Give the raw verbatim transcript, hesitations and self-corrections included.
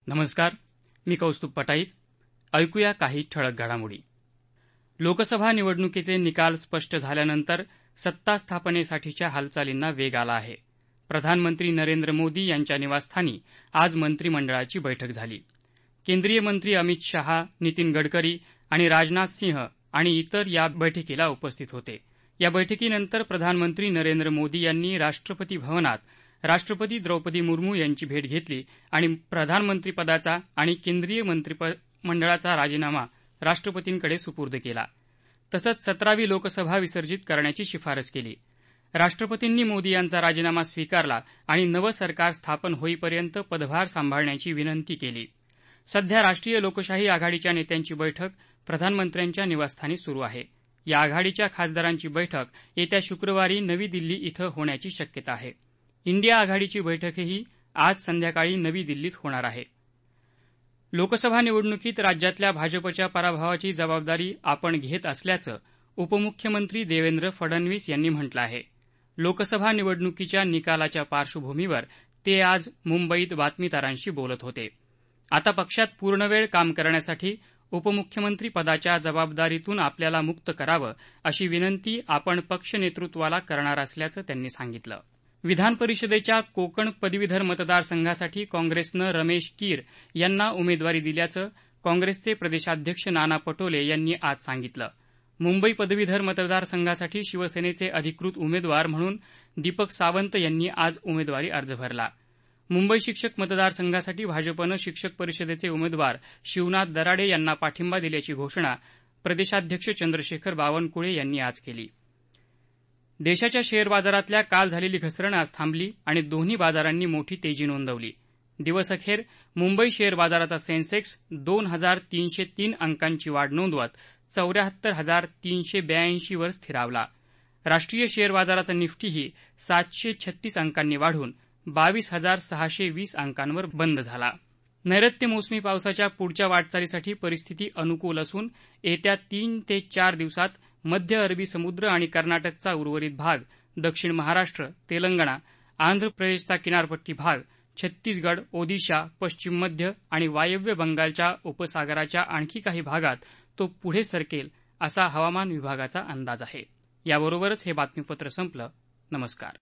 नमस्कार, मी कौस्तुभ पटाईत. ऐकूया काही ठळक घडामोडी. लोकसभा निवडणुकीचे निकाल स्पष्ट झाल्यानंतर सत्ता स्थापनेसाठीच्या हालचालींना वेग आला आहे. प्रधानमंत्री नरेंद्र मोदी यांच्या निवासस्थानी आज मंत्रिमंडळाची बैठक झाली. केंद्रीय मंत्री अमित शहा, नितीन गडकरी आणि राजनाथ सिंह आणि इतर या बैठकीला उपस्थित होते. या बैठकीनंतर प्रधानमंत्री नरेंद्र मोदी यांनी राष्ट्रपती भवनात राष्ट्रपती द्रौपदी मुर्मू यांची भेट घेतली आणि प्रधानमंत्रीपदाचा आणि केंद्रीय मंत्रिमंडळाचा राजीनामा राष्ट्रपतींकडे सुपूर्द केला. तसंच सतरावी लोकसभा विसर्जित करण्याची शिफारस केली. राष्ट्रपतींनी मोदी यांचा राजीनामा स्वीकारला आणि नवं सरकार स्थापन होईपर्यंत पदभार सांभाळण्याची विनंती केली. सध्या राष्ट्रीय लोकशाही आघाडीच्या नेत्यांची बैठक प्रधानमंत्र्यांच्या निवासस्थानी सुरू आहे. या आघाडीच्या खासदारांची बैठक येत्या शुक्रवारी नवी दिल्ली इथं होण्याची शक्यता आहे. इंडिया आघाडीची बैठकही आज संध्याकाळी नवी दिल्लीत होणार आहे. लोकसभा निवडणुकीत राज्यातल्या भाजपच्या पराभवाची जबाबदारी आपण घेत असल्याचं उपमुख्यमंत्री देवेंद्र फडणवीस यांनी म्हटलं आहे. लोकसभा निवडणुकीच्या निकालाच्या पार्श्वभूमीवर ते आज मुंबईत बातमीदारांशी बोलत होते. आता पक्षात पूर्णवेळ काम करण्यासाठी उपमुख्यमंत्री पदाच्या जबाबदारीतून आपल्याला मुक्त करावं अशी विनंती आपण पक्ष नेतृत्वाला करणार असल्याचं त्यांनी सांगितलं. विधान परिषदेच्या कोकण पदवीधर मतदारसंघासाठी काँग्रेसनं रमेश कीर यांना उमेदवारी दिल्याचं काँग्रेसचे प्रदेशाध्यक्ष नाना पटोले यांनी आज सांगितलं. मुंबई पदवीधर मतदारसंघासाठी शिवसेनेचे अधिकृत उमेदवार म्हणून दीपक सावंत यांनी आज उमेदवारी अर्ज भरला. मुंबई शिक्षक मतदारसंघासाठी भाजपनं शिक्षक परिषदेचे उमेदवार शिवनाथ दराडे यांना पाठिंबा दिल्याची घोषणा प्रदेशाध्यक्ष चंद्रशेखर बावनकुळे यांनी आज केली. देशाच्या शेअर बाजारातल्या काल झालेली घसरण आज थांबली आणि दोन्ही बाजारांनी मोठी तेजी नोंदवली. दिवसअखेर मुंबई शेअर बाजाराचा सेन्सेक्स दोन हजार तीनशे तीन अंकांची वाढ नोंदवत चौऱ्याहत्तर हजार तीनशे ब्याऐंशी वर स्थिरावला. राष्ट्रीय शेअर बाजाराचा निफ्टीही सातशे छत्तीस अंकांनी वाढून बावीस हजार सहाशे वीस अंकांवर बंद झाला. नैऋत्य मोसमी पावसाच्या पुढच्या वाटचालीसाठी परिस्थिती अनुकूल असून येत्या तीन ते चार दिवसात मध्य अरबी समुद्र आणि कर्नाटकचा उर्वरित भाग, दक्षिण महाराष्ट्र, तेलंगणा, आंध्र प्रदेशचा किनारपट्टी भाग, छत्तीसगड, ओदिशा, पश्चिम मध्य आणि वायव्य बंगालच्या उपसागराच्या आणखी काही भागात तो पुढे सरकेल असा हवामान विभागाचा अंदाज आहे. याबरोबरच हे बातमीपत्र संपलं. नमस्कार.